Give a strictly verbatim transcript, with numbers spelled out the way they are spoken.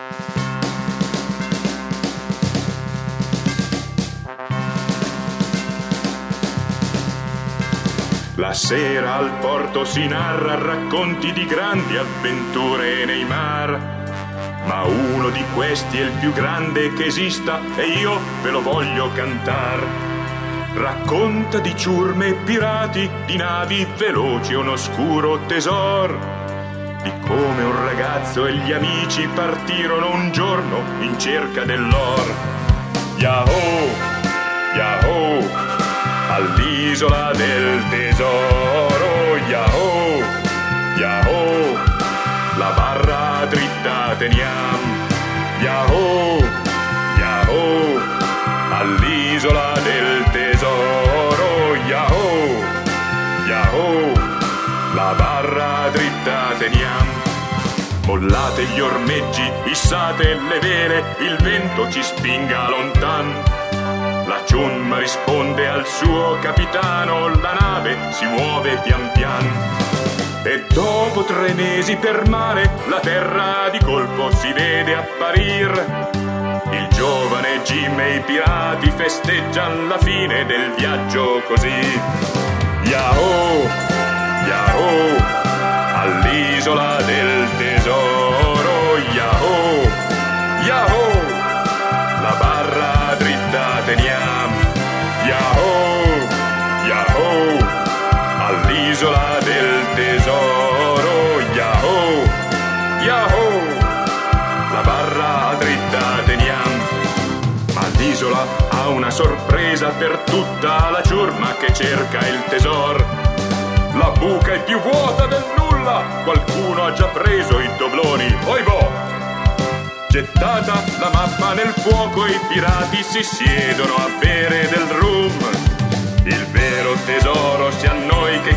La sera al porto si narra racconti di grandi avventure nei mar, ma uno di questi è il più grande che esista e io ve lo voglio cantar. Racconta di ciurme e pirati, di navi veloci e un oscuro tesor, di come un ragazzo e gli amici partirono un giorno in cerca dell'or. Yahoo, yahoo, all'isola del tesoro, yahoo, yahoo, la barra dritta teniam, yahoo, yahoo, all'isola del tesoro, yahoo, yahoo, la barra dritta teniam. Mollate gli ormeggi, issate le vele, il vento ci spinga lontan. La ciumma risponde al suo capitano, la nave si muove pian pian. E dopo tre mesi per mare la terra di colpo si vede apparir. Il giovane Jim e i pirati festeggiano la fine del viaggio così. Yahoo, yahoo, all'isola del tesoro, yahoo, yahoo, la barra dritta teniam, yahoo, yahoo, all'isola del tesoro, yahoo, yahoo, la barra dritta teniam. Ma l'isola ha una sorpresa per tutta la ciurma che cerca il tesor. La buca è più vuota del nulla, qualcuno ha già preso i dobloni, oibò! Gettata la mappa nel fuoco, i pirati si siedono a bere del rum. Il vero tesoro sia noi che